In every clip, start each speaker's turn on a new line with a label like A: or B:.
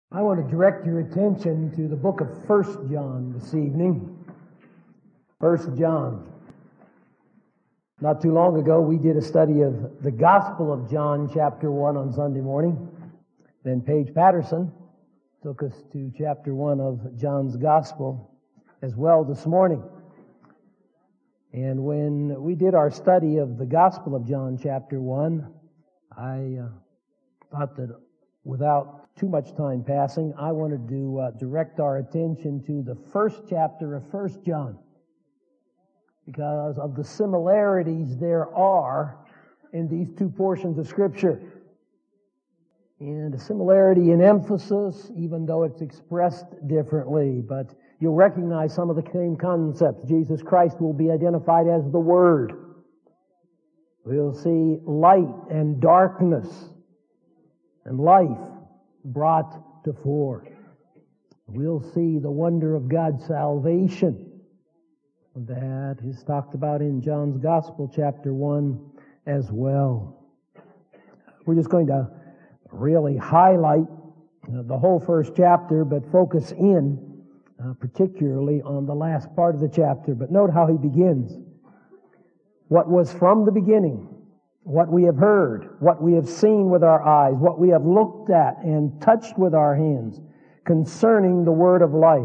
A: I want to direct your attention to the book of 1 John this evening. 1 John. Not too long ago, we did a study of the Gospel of John, chapter 1 on Sunday morning. Then Paige Patterson took us to chapter 1 of John's Gospel as well this morning. And when we did our study of the Gospel of John, chapter 1, I thought that without too much time passing, I wanted to direct our attention to the first chapter of 1 John because of the similarities there are in these two portions of Scripture. And a similarity in emphasis, even though it's expressed differently, but you'll recognize some of the same concepts. Jesus Christ will be identified as the Word. We'll see light and darkness and life brought to fore. We'll see the wonder of God's salvation. That is talked about in John's Gospel, chapter 1 as well. We're just going to really highlight the whole first chapter, but focus in particularly on the last part of the chapter. But note how he begins. What was from the beginning, what we have heard, what we have seen with our eyes, what we have looked at and touched with our hands concerning the word of life.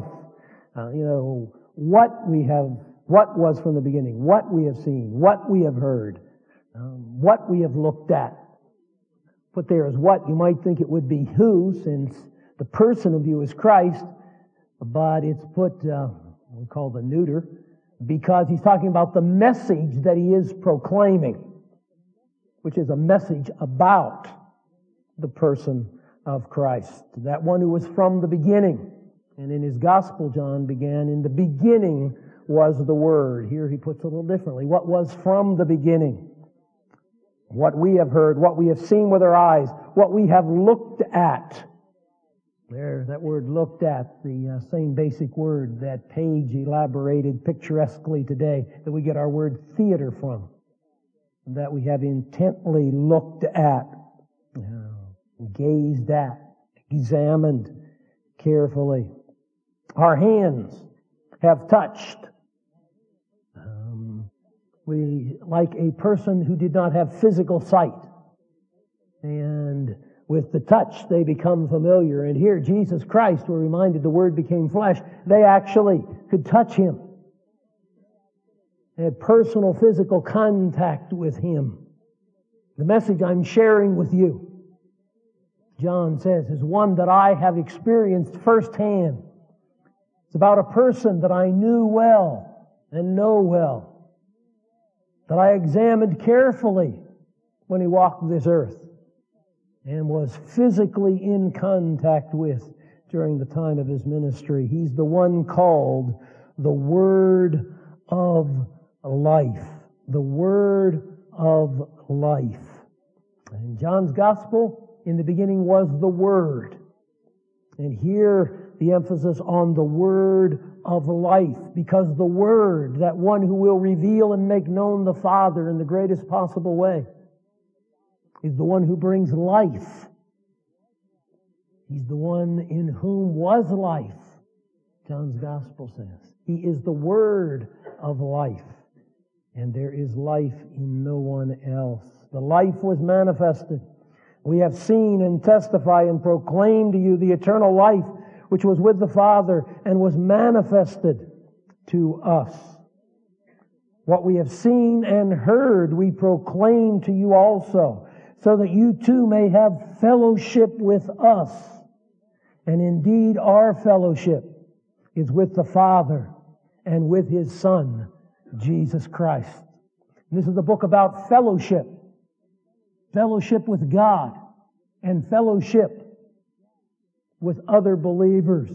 A: What was from the beginning, what we have seen, what we have heard, what we have looked at. Put there as what. You might think it would be who, since the person of you is Christ, but it's put, we call the neuter, because he's talking about the message that he is proclaiming, which is a message about the person of Christ, that one who was from the beginning. And in his gospel, John began, in the beginning was the Word. Here he puts it a little differently. What was from the beginning? What we have heard, what we have seen with our eyes, what we have looked at. There, that word looked at, the same basic word that Paige elaborated picturesquely today, that we get our word theater from. That we have intently looked at, gazed at, examined carefully. Our hands have touched. We, like a person who did not have physical sight, and with the touch they become familiar. And here Jesus Christ, we're reminded the Word became flesh. They actually could touch Him. They had personal physical contact with Him. The message I'm sharing with you, John says, is one that I have experienced firsthand. It's about a person that I knew well and know well, that I examined carefully when he walked this earth and was physically in contact with during the time of his ministry. He's the one called the Word of Life. The Word of Life. In John's Gospel, in the beginning was the Word. And here the emphasis on the Word of life, because the Word, that one who will reveal and make known the Father in the greatest possible way, is the one who brings life. He's the one in whom was life, John's Gospel says. He is the Word of life, and there is life in no one else. The life was manifested. We have seen and testify and proclaim to you the eternal life which was with the Father and was manifested to us. What we have seen and heard we proclaim to you also, so that you too may have fellowship with us. And indeed our fellowship is with the Father and with His Son, Jesus Christ. And this is a book about fellowship. Fellowship with God and fellowship with other believers.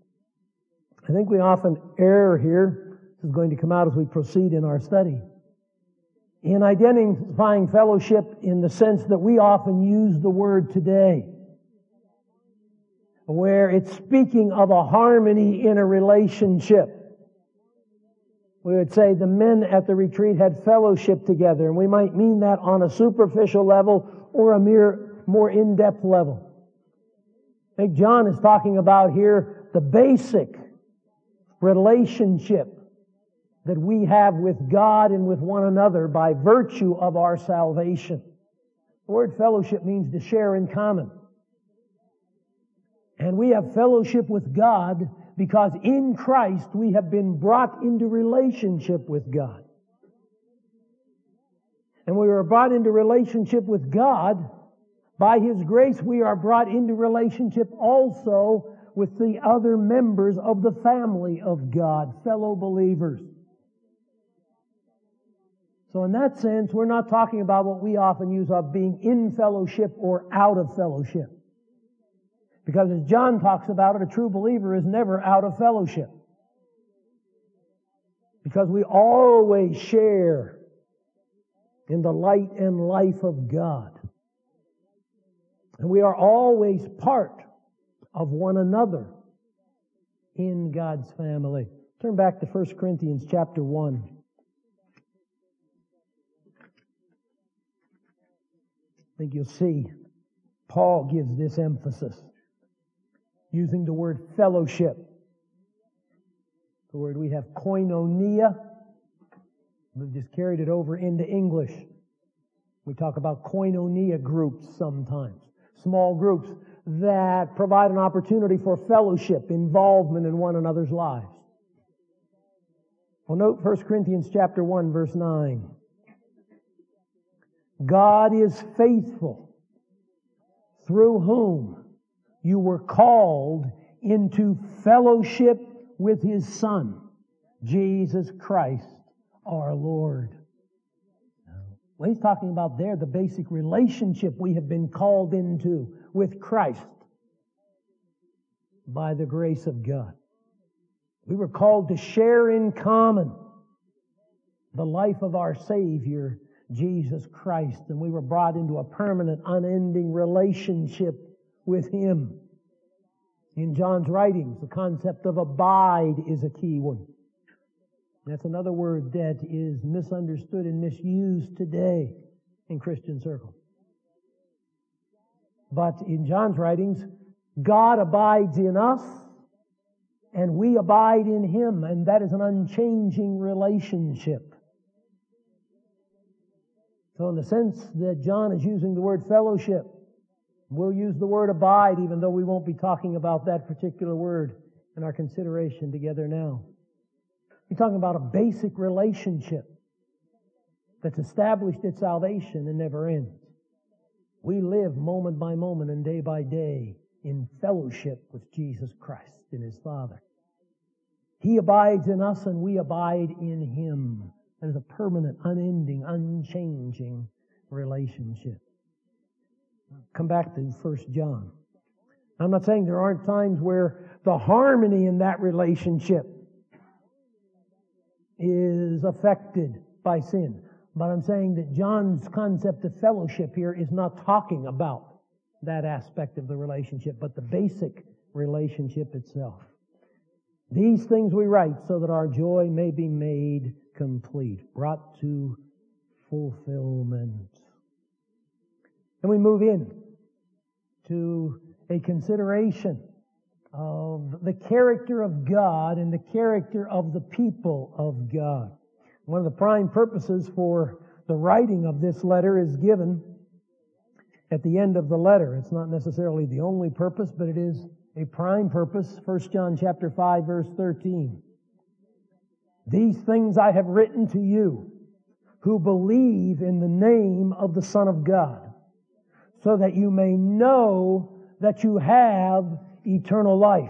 A: I think we often err here. This is going to come out as we proceed in our study, in identifying fellowship in the sense that we often use the word today, where it's speaking of a harmony in a relationship. We would say the men at the retreat had fellowship together, and we might mean that on a superficial level or a more in-depth level. I think John is talking about here the basic relationship that we have with God and with one another by virtue of our salvation. The word fellowship means to share in common. And we have fellowship with God because in Christ we have been brought into relationship with God. And we were brought into relationship with God. By His grace, we are brought into relationship also with the other members of the family of God, fellow believers. So in that sense, we're not talking about what we often use of being in fellowship or out of fellowship. Because as John talks about it, a true believer is never out of fellowship. Because we always share in the light and life of God. And we are always part of one another in God's family. Turn back to 1 Corinthians chapter 1. I think you'll see Paul gives this emphasis using the word fellowship. The word we have koinonia. We've just carried it over into English. We talk about koinonia groups sometimes. Small groups that provide an opportunity for fellowship, involvement in one another's lives. Well, note 1 Corinthians chapter 1, verse 9. God is faithful, through whom you were called into fellowship with His Son, Jesus Christ, our Lord. Well, he's talking about there the basic relationship we have been called into with Christ by the grace of God. We were called to share in common the life of our Savior, Jesus Christ, and we were brought into a permanent, unending relationship with Him. In John's writings, the concept of abide is a key one. That's another word that is misunderstood and misused today in Christian circles. But in John's writings, God abides in us and we abide in Him, and that is an unchanging relationship. So in the sense that John is using the word fellowship, we'll use the word abide, even though we won't be talking about that particular word in our consideration together now. You're talking about a basic relationship that's established at salvation and never ends. We live moment by moment and day by day in fellowship with Jesus Christ and His Father. He abides in us and we abide in Him. That is a permanent, unending, unchanging relationship. Come back to 1 John. I'm not saying there aren't times where the harmony in that relationship is affected by sin. But I'm saying that John's concept of fellowship here is not talking about that aspect of the relationship, but the basic relationship itself. These things we write so that our joy may be made complete, brought to fulfillment. And we move in to a consideration of the character of God and the character of the people of God. One of the prime purposes for the writing of this letter is given at the end of the letter. It's not necessarily the only purpose, but it is a prime purpose. 1 John chapter 5, verse 13. These things I have written to you who believe in the name of the Son of God, so that you may know that you have eternal life.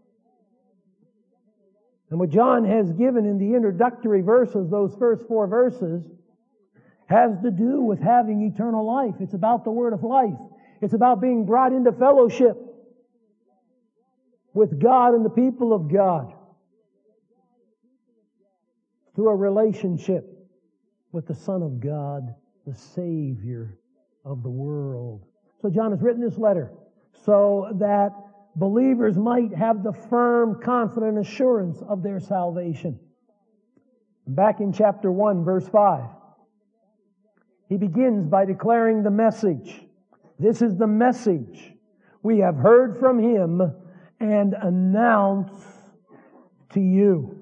A: And what John has given in the introductory verses, those first 4 verses, has to do with having eternal life. It's about the word of life. It's about being brought into fellowship with God and the people of God through a relationship with the Son of God, the Savior of the world. So John has written this letter so that believers might have the firm, confident assurance of their salvation. Back in chapter 1, verse 5, he begins by declaring the message. This is the message we have heard from Him and announce to you.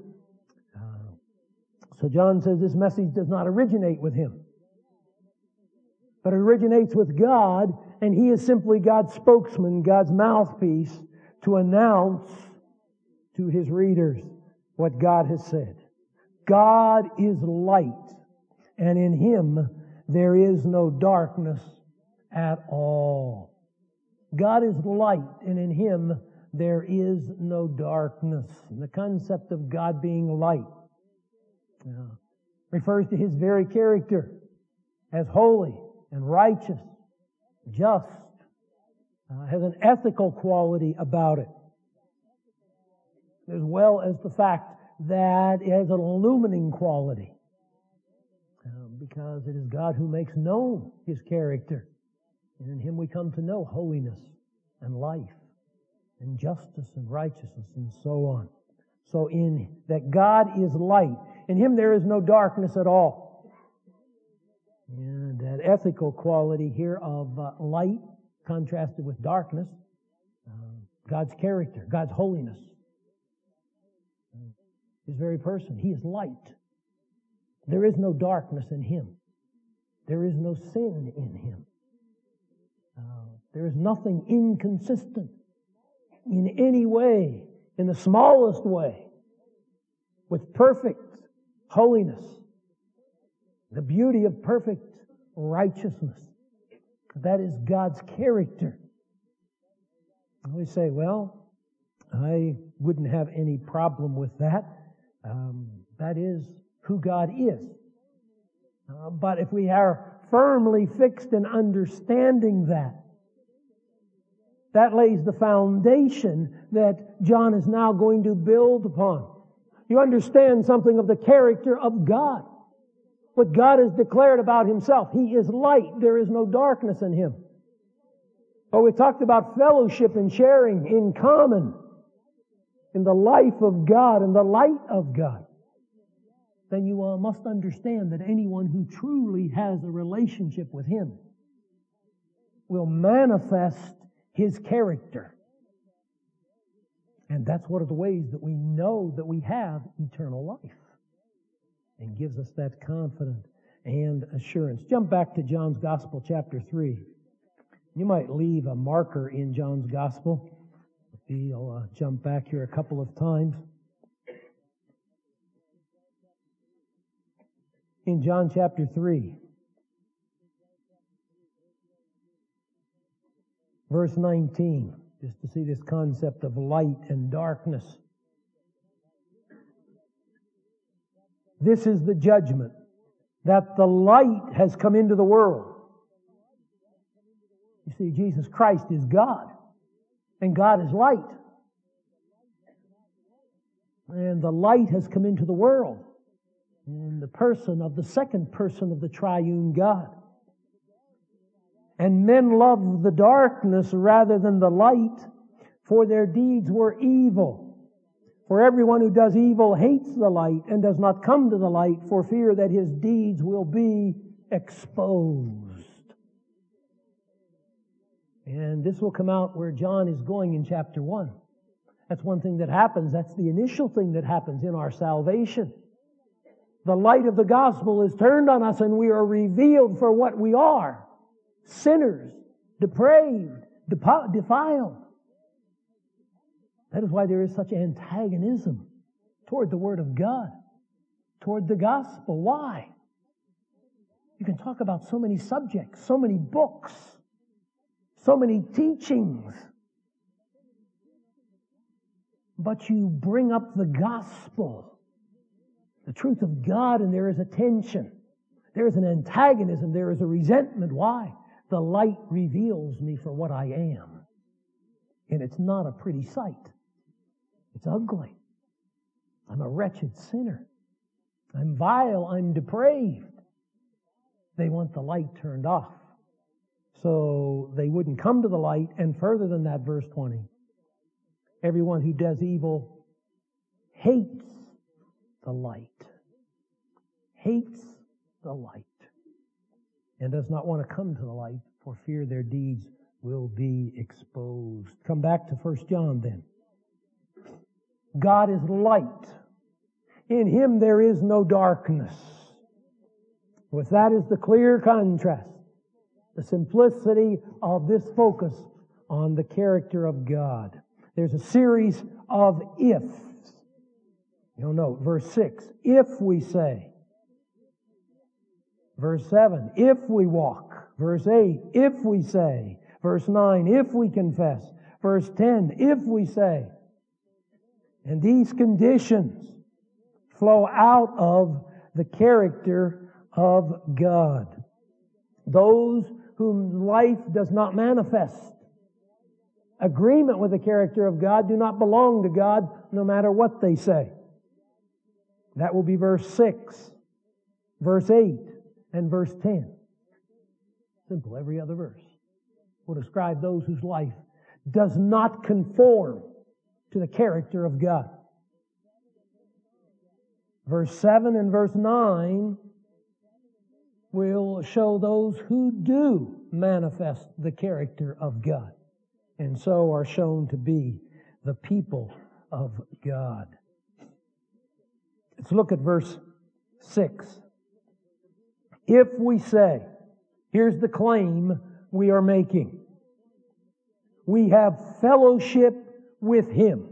A: So John says this message does not originate with him, but it originates with God, and he is simply God's spokesman, God's mouthpiece, to announce to his readers what God has said. God is light, and in Him there is no darkness at all. God is light, and in Him there is no darkness. And the concept of God being light refers to His very character as holy and righteous, just, has an ethical quality about it, as well as the fact that it has an illumining quality, because it is God who makes known His character. And in Him we come to know holiness and life and justice and righteousness and so on. So in that God is light. In Him there is no darkness at all. And that ethical quality here of light contrasted with darkness, God's character, God's holiness, His very person. He is light. There is no darkness in Him. There is no sin in Him. There is nothing inconsistent in any way, in the smallest way, with perfect holiness, the beauty of perfect righteousness. That is God's character. I always say, well, I wouldn't have any problem with that. That is who God is. But if we are firmly fixed in understanding that, that lays the foundation that John is now going to build upon. You understand something of the character of God. What God has declared about Himself. He is light. There is no darkness in Him. Oh, we talked about fellowship and sharing in common in the life of God and the light of God. Then you must understand that anyone who truly has a relationship with Him will manifest His character. And that's one of the ways that we know that we have eternal life, and gives us that confidence and assurance. Jump back to John's Gospel, chapter 3. You might leave a marker in John's Gospel. You'll jump back here a couple of times. In John chapter 3, verse 19, just to see this concept of light and darkness. This is the judgment, that the light has come into the world. You see, Jesus Christ is God, and God is light. And the light has come into the world in the person of the second person of the triune God. And men loved the darkness rather than the light, for their deeds were evil. For everyone who does evil hates the light and does not come to the light for fear that his deeds will be exposed. And this will come out where John is going in chapter 1. That's one thing that happens. That's the initial thing that happens in our salvation. The light of the gospel is turned on us and we are revealed for what we are. Sinners, depraved, defiled. That is why there is such antagonism toward the Word of God, toward the gospel. Why? You can talk about so many subjects, so many books, so many teachings, but you bring up the gospel, the truth of God, and there is a tension. There is an antagonism. There is a resentment. Why? The light reveals me for what I am. And it's not a pretty sight. It's ugly. I'm a wretched sinner. I'm vile. I'm depraved. They want the light turned off, so they wouldn't come to the light. And further than that, verse 20, everyone who does evil hates the light. Hates the light. And does not want to come to the light for fear their deeds will be exposed. Come back to 1 John then. God is light. In Him there is no darkness. With that is the clear contrast. The simplicity of this focus on the character of God. There's a series of ifs. You'll note, verse 6, if we say. Verse 7, if we walk. Verse 8, if we say. Verse 9, if we confess. Verse 10, if we say. And these conditions flow out of the character of God. Those whom life does not manifest agreement with the character of God do not belong to God no matter what they say. That will be verse 6, verse 8, and verse 10. Simple, every other verse will describe those whose life does not conform to the character of God. Verse 7 and verse 9 will show those who do manifest the character of God, and so are shown to be the people of God. Let's look at verse 6. If we say, here's the claim we are making. We have fellowship with Him.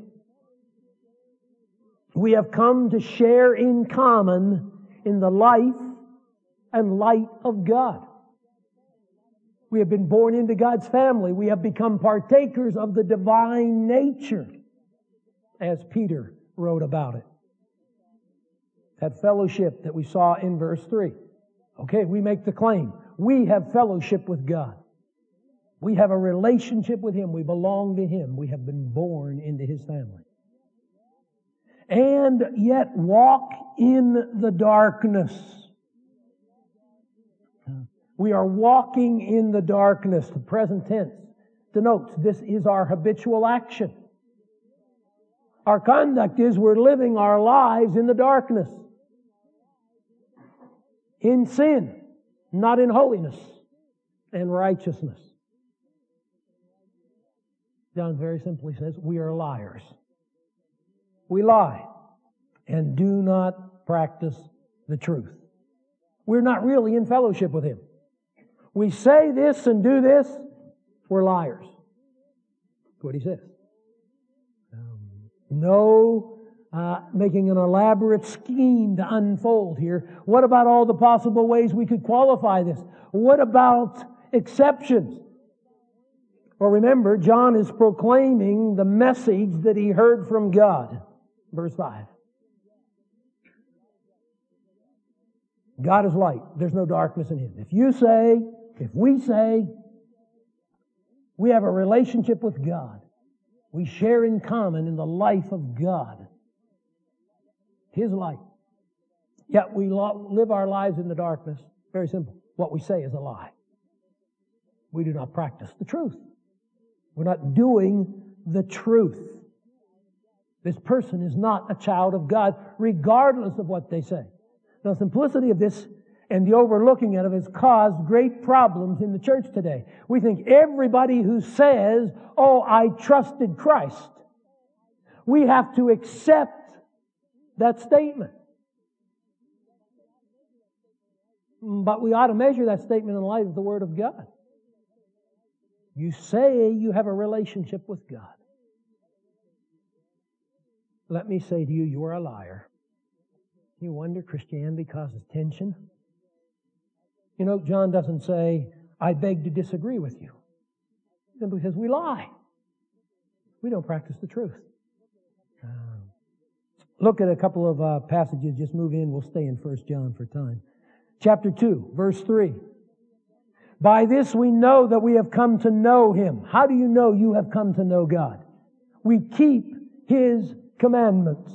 A: We have come to share in common in the life and light of God. We have been born into God's family. We have become partakers of the divine nature, as Peter wrote about it. That fellowship that we saw in verse 3. Okay, we make the claim. We have fellowship with God. We have a relationship with Him. We belong to Him. We have been born into His family. And yet walk in the darkness. We are walking in the darkness. The present tense denotes this is our habitual action. Our conduct is we're living our lives in the darkness. In sin, not in holiness and righteousness. John very simply says, we are liars. We lie and do not practice the truth. We're not really in fellowship with Him. We say this and do this, we're liars. That's what he says. No making an elaborate scheme to unfold here. What about all the possible ways we could qualify this? What about exceptions? Well, remember, John is proclaiming the message that he heard from God. Verse 5. God is light. There's no darkness in Him. If we say, we have a relationship with God. We share in common in the life of God. His light. Yet we live our lives in the darkness. Very simple. What we say is a lie. We do not practice the truth. We're not doing the truth. This person is not a child of God, regardless of what they say. Now, the simplicity of this and the overlooking of it has caused great problems in the church today. We think everybody who says, oh, I trusted Christ, we have to accept that statement. But we ought to measure that statement in light of the Word of God. You say you have a relationship with God. Let me say to you, you are a liar. You wonder Christianity causes tension? You know, John doesn't say, I beg to disagree with you. He simply says, we lie. We don't practice the truth. Look at a couple of passages. Just move in. We'll stay in 1 John for time. Chapter 2, verse 3. By this we know that we have come to know Him. How do you know you have come to know God? We keep His commandments.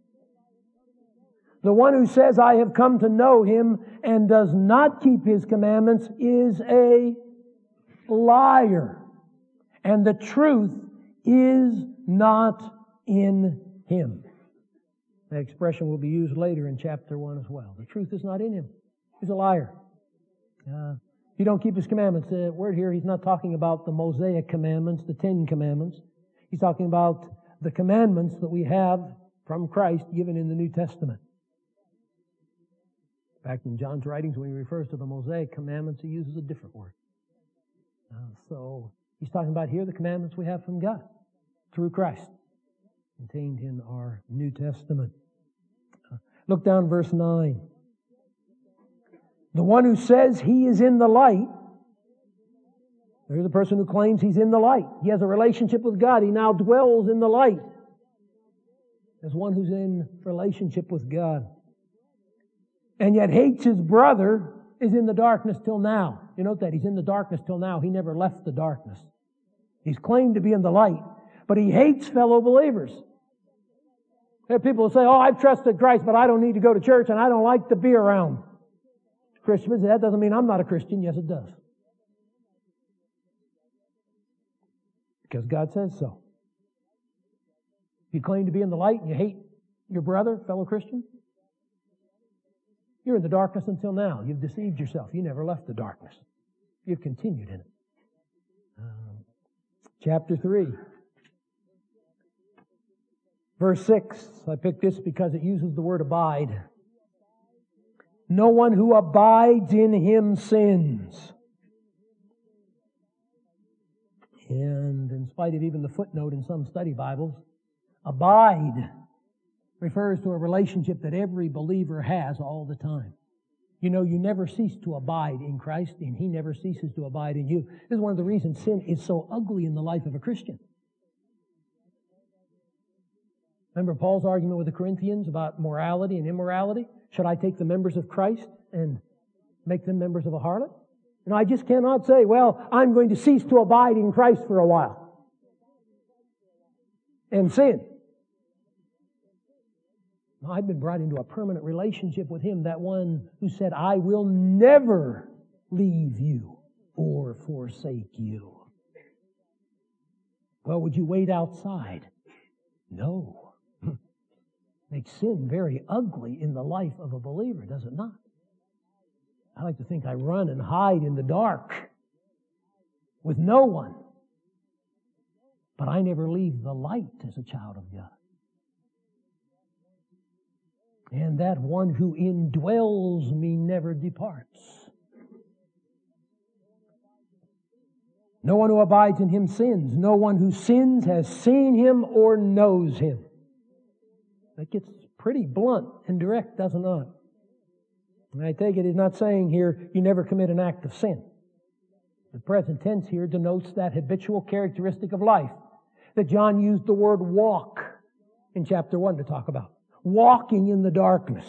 A: The one who says, I have come to know Him and does not keep His commandments is a liar. And the truth is not in Him. That expression will be used later in chapter 1 as well. The truth is not in Him. He's a liar. you don't keep His commandments. The word here, He's not talking about the Mosaic commandments, the 10 commandments. He's talking about the commandments that we have from Christ given in the New Testament. In fact, in John's writings, when he refers to the Mosaic commandments, he uses a different word. So he's talking about here the commandments we have from God through Christ, contained in our New Testament. Look down verse 9. The one who says he is in the light, there's the person who claims he's in the light. He has a relationship with God. He now dwells in the light. There's one who's in relationship with God. And yet hates his brother is in the darkness till now. You note that? He's in the darkness till now. He never left the darkness. He's claimed to be in the light, but he hates fellow believers. There are people who say, oh, I've trusted Christ, but I don't need to go to church and I don't like to be around Christians. That doesn't mean I'm not a Christian. Yes, it does. Because God says so. If you claim to be in the light and you hate your brother, fellow Christian, you're in the darkness until now. You've deceived yourself. You never left the darkness. You've continued in it. Chapter 3. Verse 6. I picked this because it uses the word abide. No one who abides in Him sins. And in spite of even the footnote in some study Bibles, abide refers to a relationship that every believer has all the time. You know, you never cease to abide in Christ, and He never ceases to abide in you. This is one of the reasons sin is so ugly in the life of a Christian. Remember Paul's argument with the Corinthians about morality and immorality? Should I take the members of Christ and make them members of a harlot? You know, I just cannot say, well, I'm going to cease to abide in Christ for a while and sin. No, I've been brought into a permanent relationship with Him, that one who said, I will never leave you or forsake you. Well, would you wait outside? No. Makes sin very ugly in the life of a believer, does it not? I like to think I run and hide in the dark with no one. But I never leave the light as a child of God. And that one who indwells me never departs. No one who abides in Him sins. No one who sins has seen Him or knows Him. That gets pretty blunt and direct, doesn't it? And I take it He's not saying here you never commit an act of sin. The present tense here denotes that habitual characteristic of life that John used the word walk in chapter 1 to talk about. Walking in the darkness.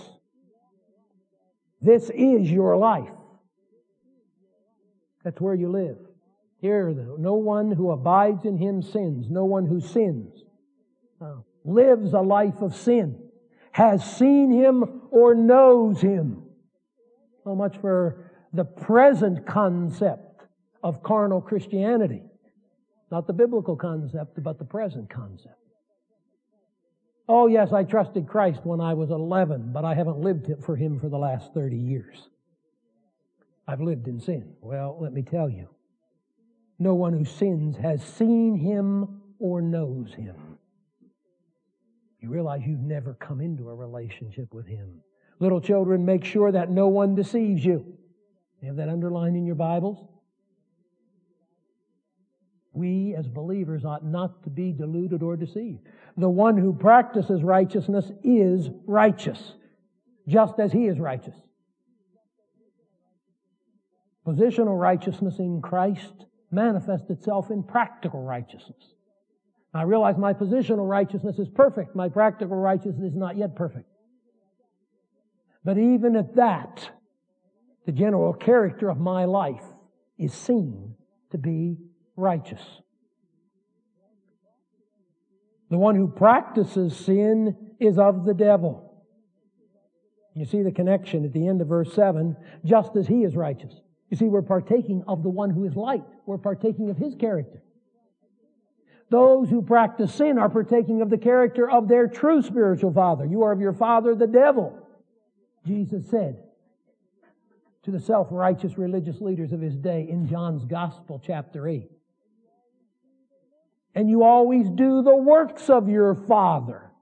A: This is your life. That's where you live. Here, though, no one who abides in Him sins. No one who sins lives a life of sin, has seen Him or knows Him. So much for the present concept of carnal Christianity. Not the biblical concept, but the present concept. Oh, yes, I trusted Christ when I was 11, but I haven't lived for Him for the last 30 years. I've lived in sin. Well, let me tell you, no one who sins has seen Him or knows Him. You realize you've never come into a relationship with Him. Little children, make sure that no one deceives you. You have that underlined in your Bibles? We as believers ought not to be deluded or deceived. The one who practices righteousness is righteous, just as he is righteous. Positional righteousness in Christ manifests itself in practical righteousness. I realize my positional righteousness is perfect. My practical righteousness is not yet perfect. But even at that, the general character of my life is seen to be righteous. The one who practices sin is of the devil. You see the connection at the end of verse 7, just as he is righteous. You see, we're partaking of the one who is light. We're partaking of his character. Those who practice sin are partaking of the character of their true spiritual father. You are of your father, the devil, Jesus said. to the self-righteous religious leaders of his day in John's Gospel, chapter 8. And you always do the works of your Father,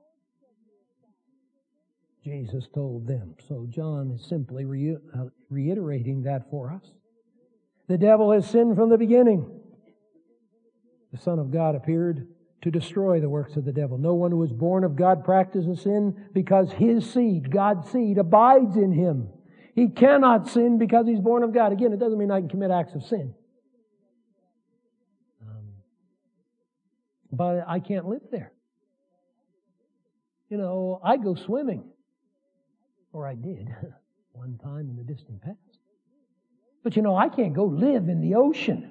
A: Jesus told them. So John is simply reiterating that for us. The devil has sinned from the beginning. The Son of God appeared to destroy the works of the devil. No one who is born of God practices sin because his seed, God's seed, abides in him. He cannot sin because he's born of God. Again, it doesn't mean I can commit acts of sin. But I can't live there. You know, I go swimming. Or I did one time in the distant past. But you know, I can't go live in the ocean.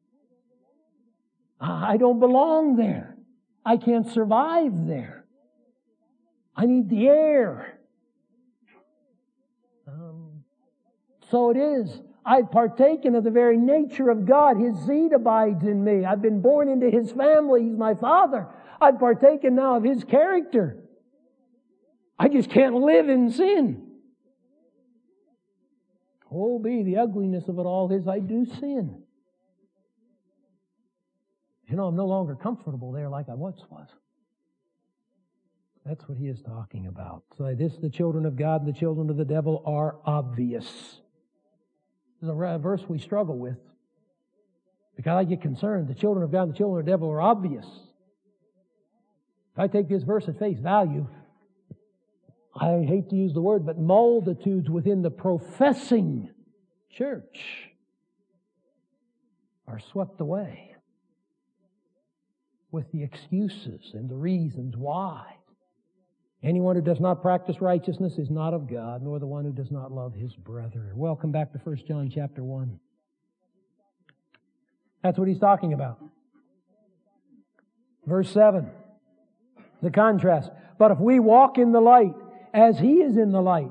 A: I don't belong there. I can't survive there. I need the air. So it is. I've partaken of the very nature of God. His seed abides in me. I've been born into His family. He's my Father. I've partaken now of His character. I just can't live in sin. Oh, be the ugliness of it all is I do sin. You know, I'm no longer comfortable there like I once was. That's what he is talking about. So the children of God and the children of the devil are obvious. This is a verse we struggle with. Because I get concerned. The children of God and the children of the devil are obvious. If I take this verse at face value, I hate to use the word, but multitudes within the professing church are swept away with the excuses and the reasons why. Anyone who does not practice righteousness is not of God, nor the one who does not love his brother. Welcome back to 1 John chapter 1. That's what he's talking about. Verse 7, the contrast. But if we walk in the light, as He is in the light,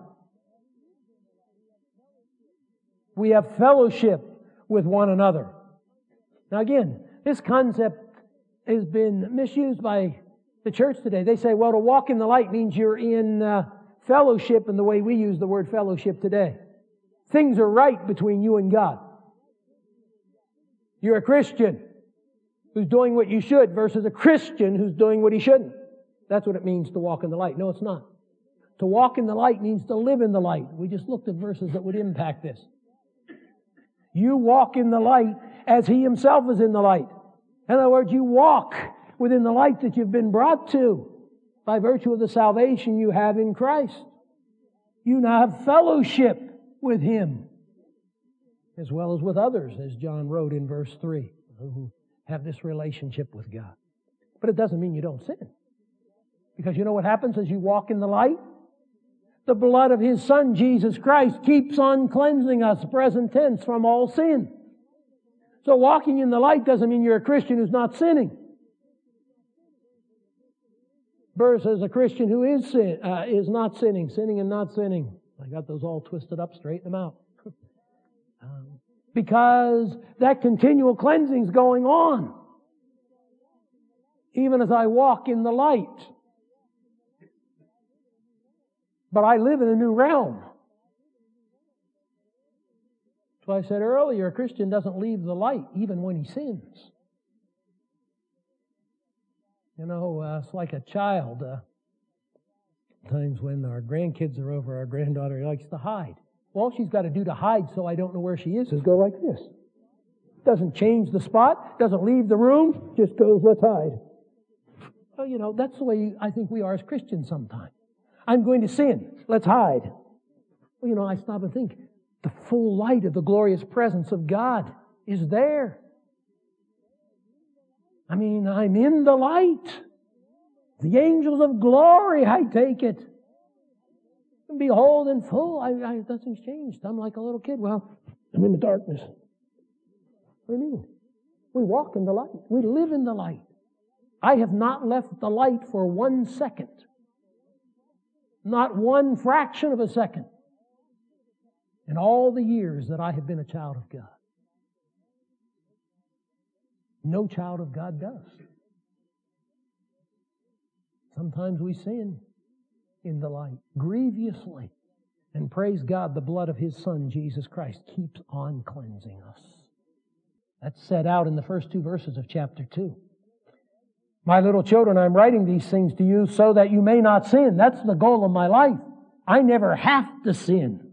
A: we have fellowship with one another. Now again, this concept has been misused by the church today. They say, well, to walk in the light means you're in fellowship in the way we use the word fellowship today. Things are right between you and God. You're a Christian who's doing what you should versus a Christian who's doing what he shouldn't. That's what it means to walk in the light. No, it's not. To walk in the light means to live in the light. We just looked at verses that would impact this. You walk in the light as He Himself is in the light. In other words, you walk within the light that you've been brought to by virtue of the salvation you have in Christ. You now have fellowship with Him as well as with others, as John wrote in verse 3, who have this relationship with God. But it doesn't mean you don't sin. Because you know what happens as you walk in the light? The blood of His Son, Jesus Christ, keeps on cleansing us, present tense, from all sin. So walking in the light doesn't mean you're a Christian who's not sinning. Versus a Christian who is not sinning, sinning and not sinning. I got those all twisted up, straighten them out. Because that continual cleansing is going on. Even as I walk in the light. But I live in a new realm. That's why I said earlier, a Christian doesn't leave the light even when he sins. You know, it's like a child. Times when our grandkids are over, our granddaughter likes to hide. Well, all she's got to do to hide so I don't know where she is go like this. Doesn't change the spot, doesn't leave the room, just goes, let's hide. Well, you know, that's the way I think we are as Christians sometimes. I'm going to sin. Let's hide. Well, you know, I stop and think, the full light of the glorious presence of God is there. I mean, I'm in the light. The angels of glory, I take it. And behold, in full, nothing's changed. I'm like a little kid. Well, I'm in the darkness. What do you mean? We walk in the light. We live in the light. I have not left the light for 1 second. Not one fraction of a second. In all the years that I have been a child of God. No child of God does. Sometimes we sin in the light, grievously. And praise God, the blood of His Son, Jesus Christ, keeps on cleansing us. That's set out in the first 2 verses of chapter 2. My little children, I'm writing these things to you so that you may not sin. That's the goal of my life. I never have to sin.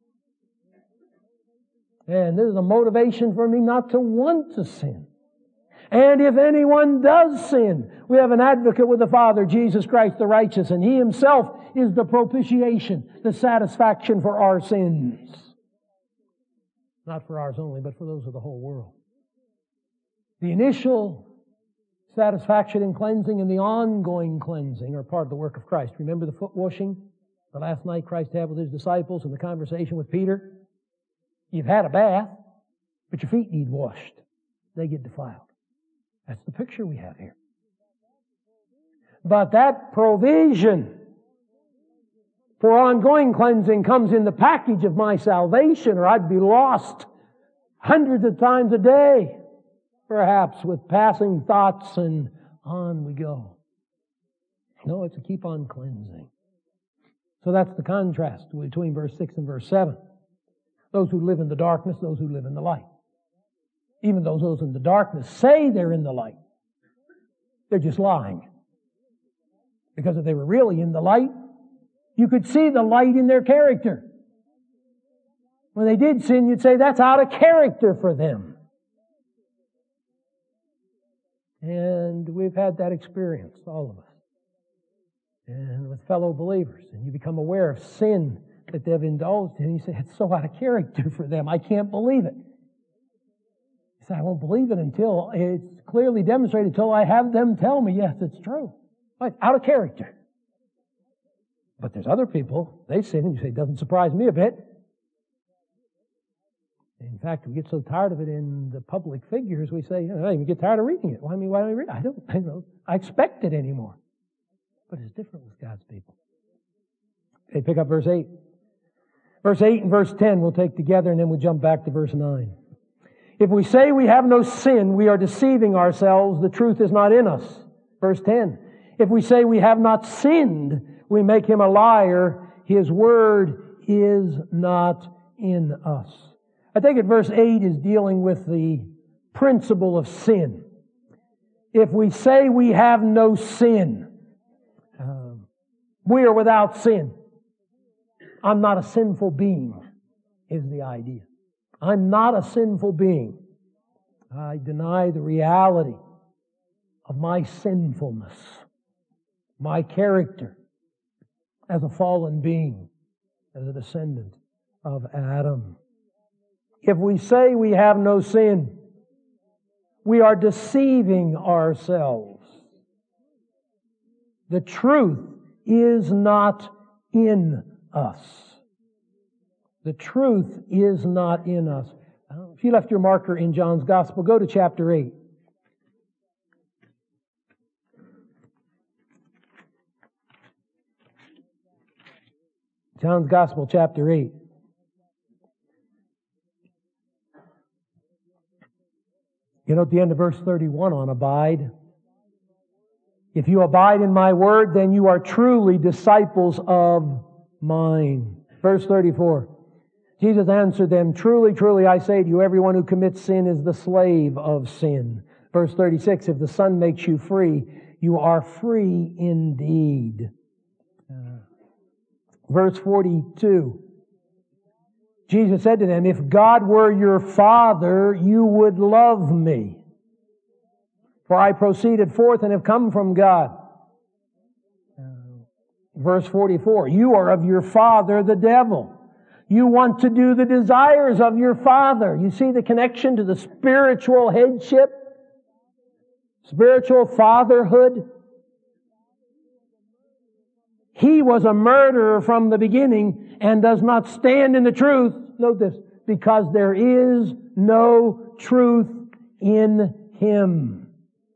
A: And this is a motivation for me not to want to sin. And if anyone does sin, we have an advocate with the Father, Jesus Christ the righteous, and He Himself is the propitiation, the satisfaction for our sins. Not for ours only, but for those of the whole world. The initial satisfaction and cleansing and the ongoing cleansing are part of the work of Christ. Remember the foot washing the last night Christ had with His disciples and the conversation with Peter? You've had a bath, but your feet need washed. They get defiled. That's the picture we have here. But that provision for ongoing cleansing comes in the package of my salvation, or I'd be lost hundreds of times a day, perhaps with passing thoughts, and on we go. No, it's a keep on cleansing. So that's the contrast between verse 6 and verse 7. Those who live in the darkness, those who live in the light. Even those in the darkness say they're in the light. They're just lying. Because if they were really in the light, you could see the light in their character. When they did sin, you'd say that's out of character for them. And we've had that experience, all of us. And with fellow believers. And you become aware of sin that they've indulged in. And you say, it's so out of character for them. I can't believe it. You say, I won't believe it until it's clearly demonstrated, until I have them tell me, yes, it's true. It's out of character. But there's other people, they sin, and you say, it doesn't surprise me a bit. In fact, we get so tired of it in the public figures, we say, I don't even get tired of reading it. Why don't I read it? I expect it anymore. But it's different with God's people. Okay, pick up verse 8. Verse 8 and verse 10 we'll take together, and then we'll jump back to verse 9. If we say we have no sin, we are deceiving ourselves. The truth is not in us. Verse 10. If we say we have not sinned, we make Him a liar. His word is not in us. I take it verse 8 is dealing with the principle of sin. If we say we have no sin, we are without sin. I'm not a sinful being, is the idea. I'm not a sinful being. I deny the reality of my sinfulness, my character as a fallen being, as a descendant of Adam. If we say we have no sin, we are deceiving ourselves. The truth is not in us. The truth is not in us. If you left your marker in John's Gospel, go to chapter 8. John's Gospel, chapter 8. You know, at the end of verse 31 on abide. If you abide in my word, then you are truly disciples of mine. Verse 34. Jesus answered them, truly, truly, I say to you, everyone who commits sin is the slave of sin. Verse 36, if the Son makes you free, you are free indeed. Verse 42, Jesus said to them, if God were your Father, you would love me. For I proceeded forth and have come from God. Verse 44, you are of your father, the devil. You want to do the desires of your father. You see the connection to the spiritual headship? Spiritual fatherhood? He was a murderer from the beginning and does not stand in the truth. Note this, because there is no truth in him.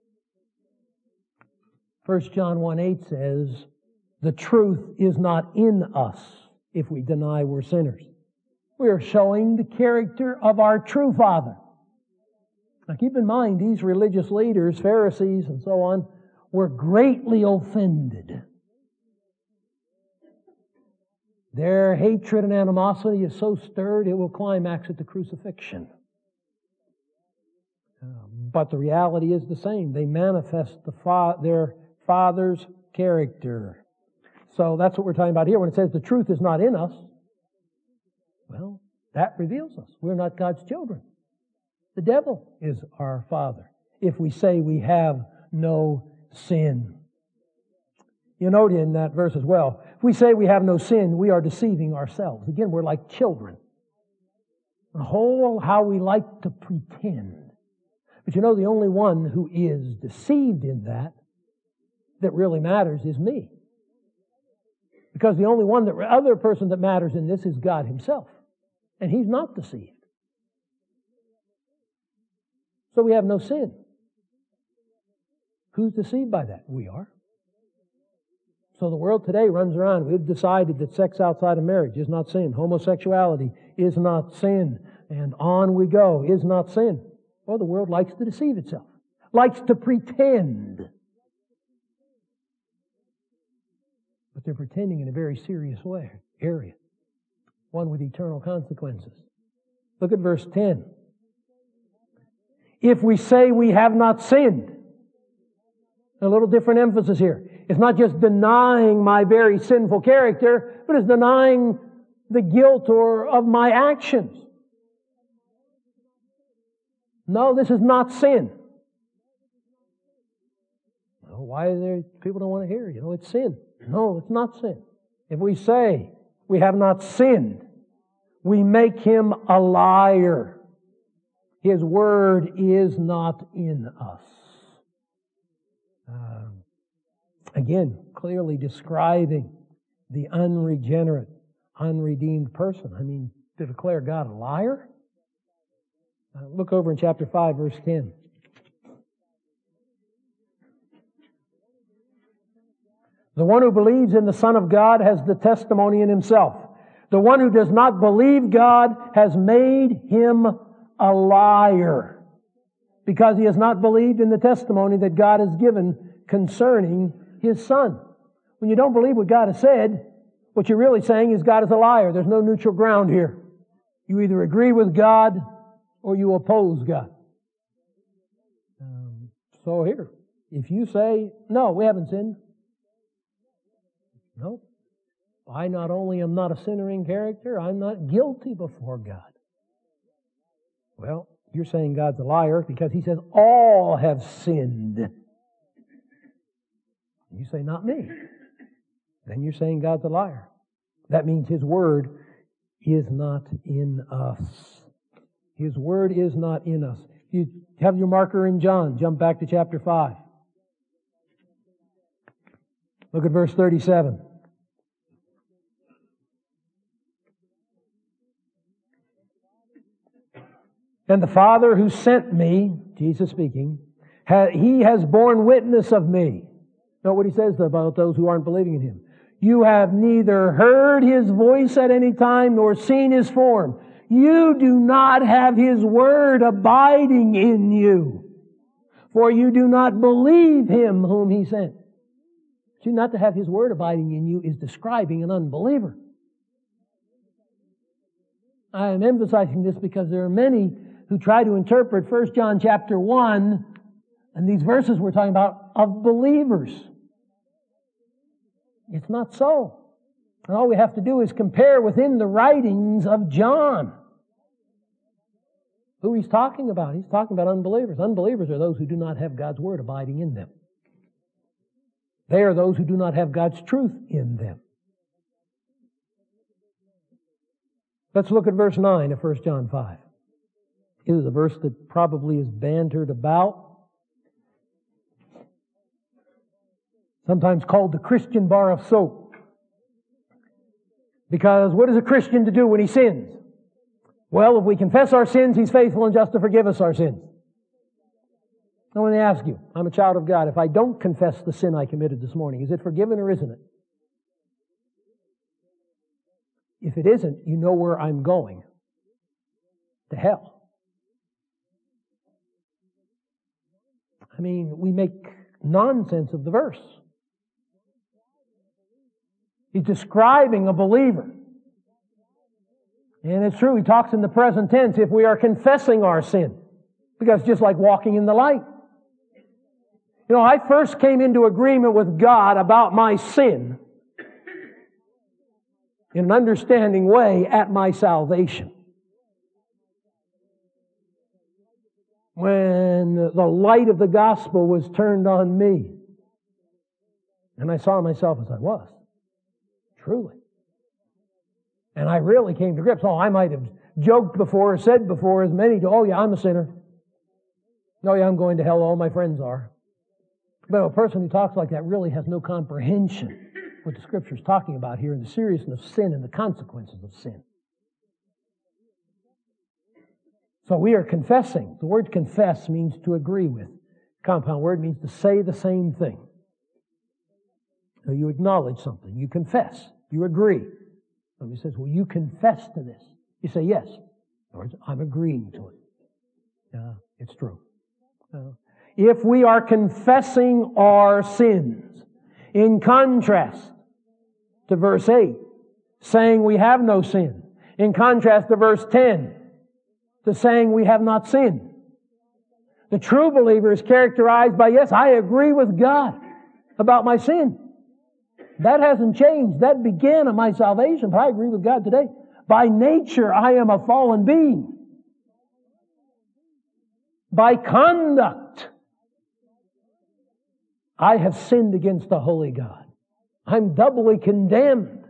A: 1 John 1:8 says, the truth is not in us if we deny we're sinners. We are showing the character of our true Father. Now keep in mind, these religious leaders, Pharisees and so on, were greatly offended Their hatred and animosity is so stirred it will climax at the crucifixion. But the reality is the same. They manifest their Father's character. So that's what we're talking about here. When it says the truth is not in us, well, that reveals us. We're not God's children. The devil is our father if we say we have no sin. You note in that verse as well, if we say we have no sin, we are deceiving ourselves. Again, we're like children. The whole how we like to pretend. But you know, the only one who is deceived in that really matters is me. Because the only other person that matters in this is God Himself. And He's not deceived. So we have no sin. Who's deceived by that? We are. So the world today runs around. We've decided that sex outside of marriage is not sin. Homosexuality is not sin. And on we go. Is not sin. Well, the world likes to deceive itself. Likes to pretend. But they're pretending in a very serious area. One with eternal consequences. Look at verse 10. If we say we have not sinned. A little different emphasis here. It's not just denying my very sinful character, but it's denying the guilt of my actions. No, this is not sin. Well, why are there people don't want to hear? It's sin. No, it's not sin. If we say we have not sinned, we make Him a liar. His word is not in us. Again, clearly describing the unregenerate, unredeemed person. I mean, to declare God a liar? Look over in chapter 5, verse 10. The one who believes in the Son of God has the testimony in himself. The one who does not believe God has made him a liar, because he has not believed in the testimony that God has given concerning His Son. When you don't believe what God has said, what you're really saying is God is a liar. There's no neutral ground here. You either agree with God or you oppose God. So here, if you say, no, we haven't sinned. No. I not only am not a sinner in character, I'm not guilty before God. Well, you're saying God's a liar because He says all have sinned. You say, not me. Then you're saying God's a liar. That means His word is not in us. His word is not in us. You have your marker in John. Jump back to chapter 5. Look at verse 37. And the Father who sent me, Jesus speaking, He has borne witness of me. Note what He says about those who aren't believing in Him. You have neither heard His voice at any time nor seen His form. You do not have His word abiding in you, for you do not believe Him whom He sent. See, not to have His word abiding in you is describing an unbeliever. I am emphasizing this because there are many who try to interpret 1 John chapter 1 and these verses we're talking about of believers. It's not so. And all we have to do is compare within the writings of John who he's talking about. He's talking about unbelievers. Unbelievers are those who do not have God's word abiding in them. They are those who do not have God's truth in them. Let's look at verse 9 of 1 John 5. It is a verse that probably is bantered about. Sometimes called the Christian bar of soap. Because what is a Christian to do when he sins? Well, if we confess our sins, He's faithful and just to forgive us our sins. Now let me ask you, I'm a child of God. If I don't confess the sin I committed this morning, is it forgiven or isn't it? If it isn't, you know where I'm going. To hell. I mean, we make nonsense of the verse. He's describing a believer And it's true, he talks in the present tense if we are confessing our sin. Because just like walking in the light. You know, I first came into agreement with God about my sin in an understanding way at my salvation. When the light of the gospel was turned on me. And I saw myself as I was. Truly. And I really came to grips. Oh, I might have joked before or said before as many do, oh yeah, I'm a sinner. Oh yeah, I'm going to hell, all my friends are. But a person who talks like that really has no comprehension what the Scripture is talking about here in the seriousness of sin and the consequences of sin. So we are confessing. The word confess means to agree with. Compound word means to say the same thing. So you acknowledge something. You confess. You agree. Somebody says, will you confess to this? You say, yes. In other words, I'm agreeing to it. It's true. If we are confessing our sins, in contrast to verse 8, saying we have no sin, in contrast to verse 10, to saying we have not sinned. The true believer is characterized by, yes, I agree with God about my sin. That hasn't changed. That began at my salvation, but I agree with God today. By nature, I am a fallen being. By conduct, I have sinned against the holy God. I'm doubly condemned,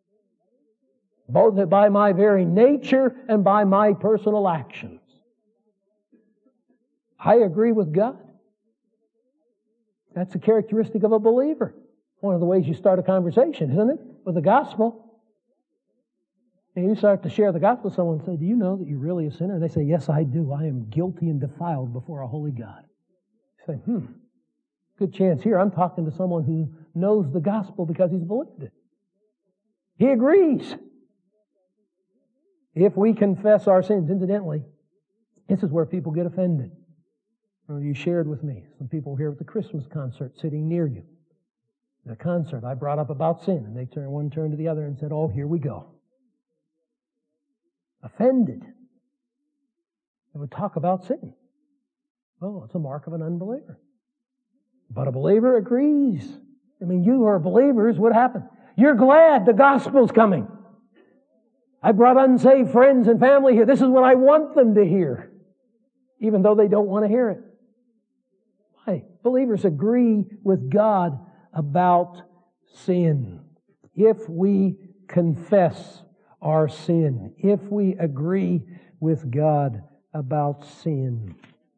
A: both by my very nature and by my personal actions. I agree with God. That's a characteristic of a believer. One of the ways you start a conversation, isn't it? With the gospel. And you start to share the gospel with someone and say, do you know that you're really a sinner? And they say, yes, I do. I am guilty and defiled before a holy God. You say, good chance here. I'm talking to someone who knows the gospel because he's believed it. He agrees. If we confess our sins, incidentally, this is where people get offended. Well, you shared with me, some people here at the Christmas concert sitting near you. In a concert, I brought up about sin, and one turned to the other and said, oh, here we go. Offended. They would talk about sin. Oh, it's a mark of an unbeliever. But a believer agrees. I mean, you who are believers, what happened? You're glad the gospel's coming. I brought unsaved friends and family here. This is what I want them to hear, even though they don't want to hear it. Why? Believers agree with God about sin. If we confess our sin, if we agree with God about sin.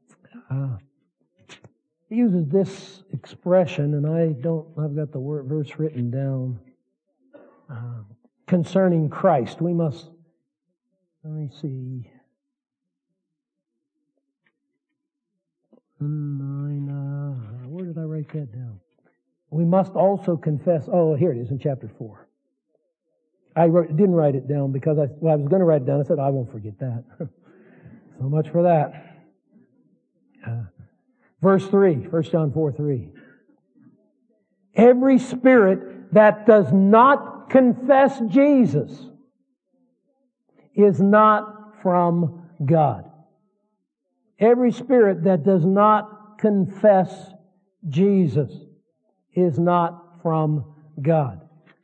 A: He uses this expression, and I've got the verse written down, concerning Christ. We must, let me see, where did I write that down? We must also confess, here it is in chapter 4. I didn't write it down because I was going to write it down. I said, I won't forget that. So much for that. Verse 3, 1 John 4:3. Every spirit that does not confess Jesus is not from God. Every spirit that does not confess Jesus is not from God.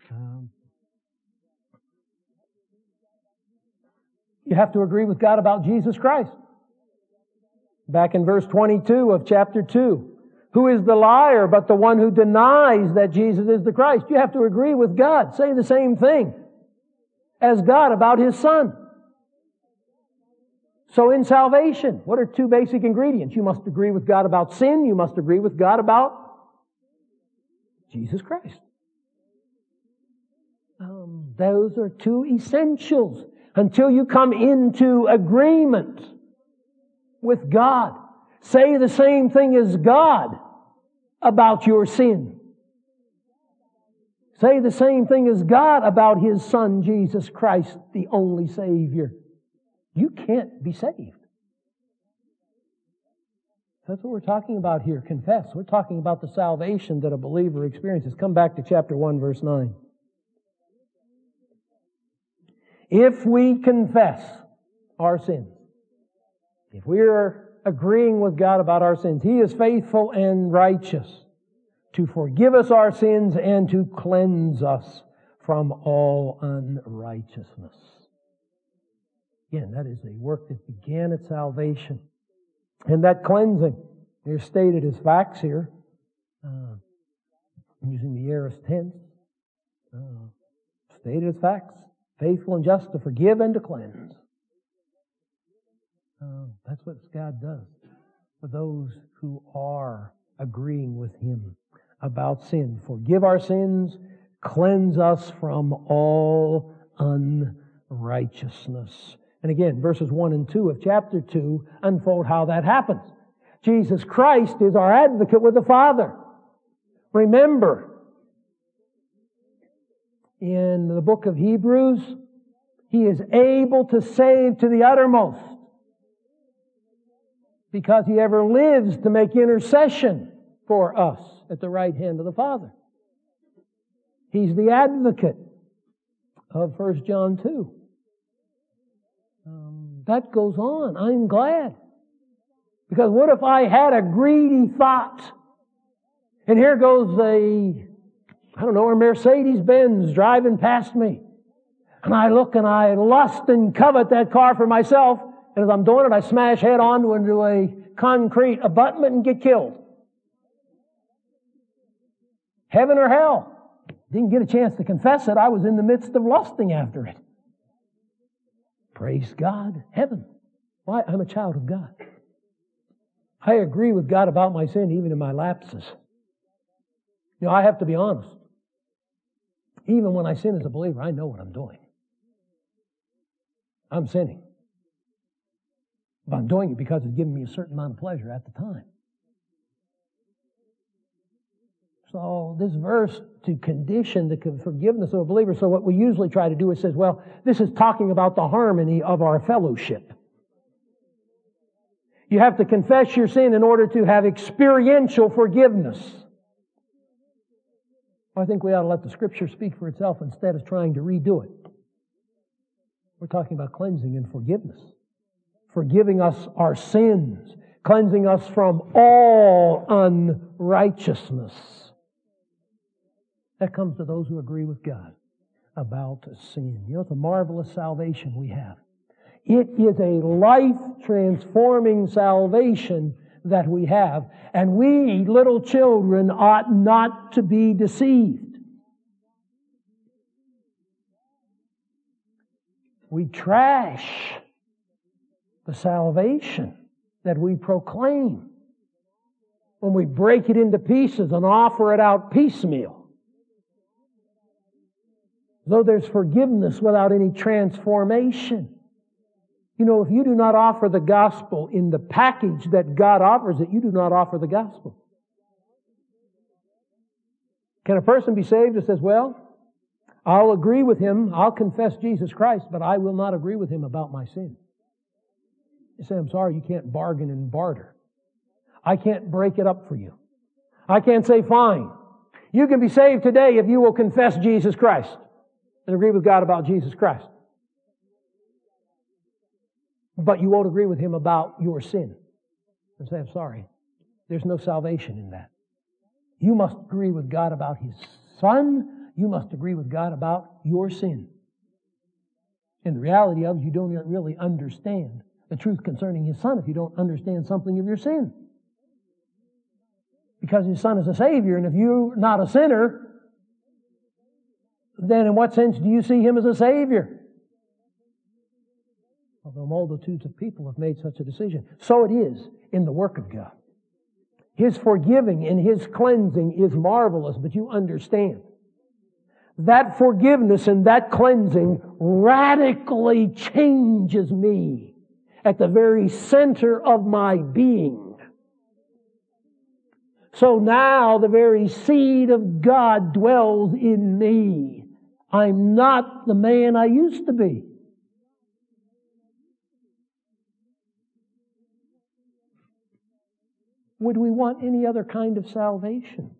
A: You have to agree with God about Jesus Christ. Back in verse 22 of chapter 2. Who is the liar but the one who denies that Jesus is the Christ? You have to agree with God. Say the same thing as God about His Son. So in salvation, what are two basic ingredients? You must agree with God about sin. You must agree with God about Jesus Christ. Those are two essentials. Until you come into agreement with God, say the same thing as God about your sin. Say the same thing as God about His Son, Jesus Christ, the only Savior. You can't be saved. That's what we're talking about here. Confess. We're talking about the salvation that a believer experiences. Come back to chapter 1, verse 9. If we confess our sins, if we are agreeing with God about our sins, He is faithful and righteous to forgive us our sins and to cleanse us from all unrighteousness. Again, that is a work that began at salvation. And that cleansing is stated as facts here, using the aorist tense. Stated as facts. Faithful and just to forgive and to cleanse. That's what God does for those who are agreeing with Him about sin. Forgive our sins, cleanse us from all unrighteousness. And again, verses 1 and 2 of chapter 2 unfold how that happens. Jesus Christ is our advocate with the Father. Remember, in the book of Hebrews, He is able to save to the uttermost because He ever lives to make intercession for us at the right hand of the Father. He's the advocate of 1 John 2. That goes on. I'm glad. Because what if I had a greedy thought? And here goes a Mercedes-Benz driving past me. And I look and I lust and covet that car for myself. And as I'm doing it, I smash head on into a concrete abutment and get killed. Heaven or hell? Didn't get a chance to confess it. I was in the midst of lusting after it. Praise God. Heaven. Why? I'm a child of God. I agree with God about my sin even in my lapses. I have to be honest. Even when I sin as a believer, I know what I'm doing. I'm sinning. But I'm doing it because it's giving me a certain amount of pleasure at the time. So this verse to condition the forgiveness of a believer, so what we usually try to do is say, well, this is talking about the harmony of our fellowship. You have to confess your sin in order to have experiential forgiveness. I think we ought to let the Scripture speak for itself instead of trying to redo it. We're talking about cleansing and forgiveness. Forgiving us our sins. Cleansing us from all unrighteousness. That comes to those who agree with God about sin. It's a marvelous salvation we have. It is a life-transforming salvation that we have. And we, little children, ought not to be deceived. We trash the salvation that we proclaim when we break it into pieces and offer it out piecemeal. Though there's forgiveness without any transformation. If you do not offer the gospel in the package that God offers it, you do not offer the gospel. Can a person be saved who says, well, I'll agree with him, I'll confess Jesus Christ, but I will not agree with him about my sin? You say, I'm sorry, you can't bargain and barter. I can't break it up for you. I can't say, fine, you can be saved today if you will confess Jesus Christ and agree with God about Jesus Christ. But you won't agree with Him about your sin. And say, I'm sorry, there's no salvation in that. You must agree with God about His Son. You must agree with God about your sin. And the reality of it, you don't really understand the truth concerning His Son if you don't understand something of your sin. Because His Son is a Savior, and if you're not a sinner, then in what sense do you see Him as a Savior? Although multitudes of people have made such a decision. So it is in the work of God. His forgiving and His cleansing is marvelous, but you understand. That forgiveness and that cleansing radically changes me at the very center of my being. So now the very seed of God dwells in me. I'm not the man I used to be. Would we want any other kind of salvation?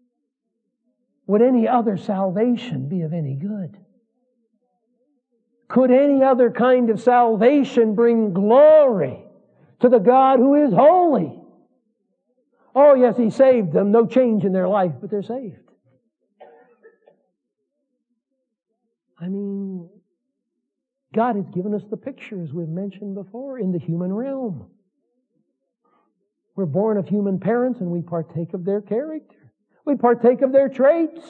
A: Would any other salvation be of any good? Could any other kind of salvation bring glory to the God who is holy? Oh, yes, He saved them. No change in their life, but they're saved. I mean, God has given us the picture, as we've mentioned before, in the human realm. We're born of human parents and we partake of their character. We partake of their traits.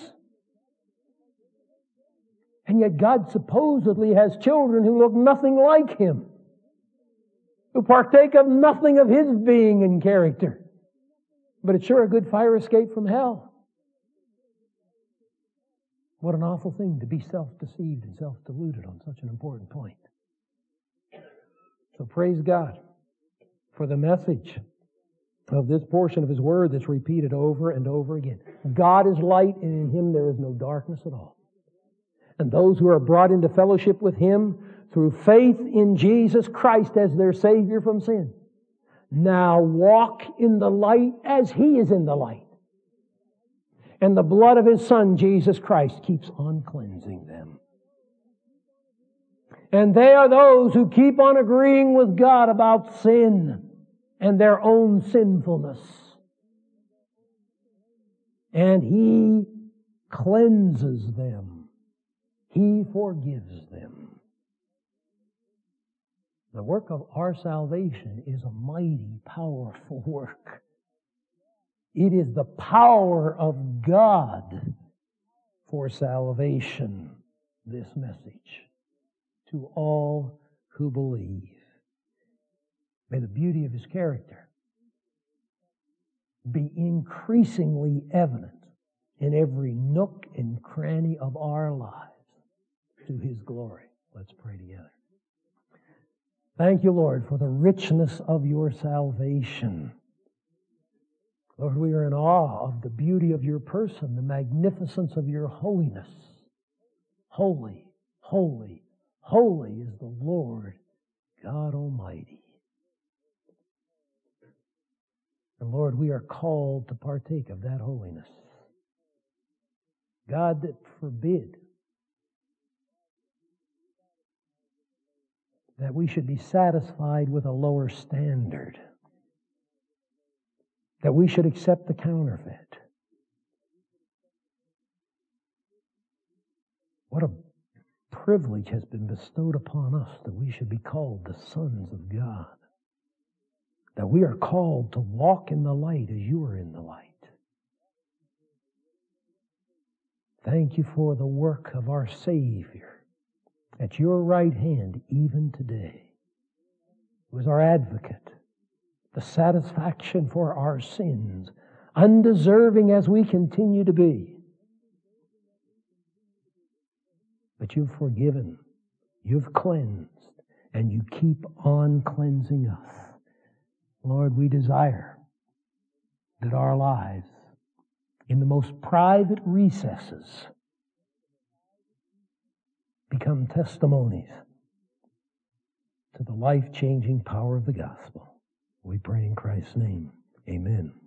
A: And yet God supposedly has children who look nothing like Him, who partake of nothing of His being and character. But it's sure a good fire escape from hell. What an awful thing to be self-deceived and self-deluded on such an important point. So praise God for the message of this portion of His Word that's repeated over and over again. God is light, and in Him there is no darkness at all. And those who are brought into fellowship with Him through faith in Jesus Christ as their Savior from sin, now walk in the light as He is in the light. And the blood of His Son, Jesus Christ, keeps on cleansing them. And they are those who keep on agreeing with God about sin and their own sinfulness. And He cleanses them. He forgives them. The work of our salvation is a mighty, powerful work. It is the power of God for salvation, this message, to all who believe. May the beauty of His character be increasingly evident in every nook and cranny of our lives to His glory. Let's pray together. Thank you, Lord, for the richness of Your salvation. Lord, we are in awe of the beauty of Your person, the magnificence of Your holiness. Holy, holy, holy is the Lord God Almighty. And Lord, we are called to partake of that holiness. God, that forbid that we should be satisfied with a lower standard, that we should accept the counterfeit. What a privilege has been bestowed upon us that we should be called the sons of God, that we are called to walk in the light as You are in the light. Thank You for the work of our Savior at Your right hand even today. He was our advocate, the satisfaction for our sins, undeserving as we continue to be. But You've forgiven, You've cleansed, and You keep on cleansing us. Lord, we desire that our lives, in the most private recesses, become testimonies to the life-changing power of the gospel. We pray in Christ's name. Amen.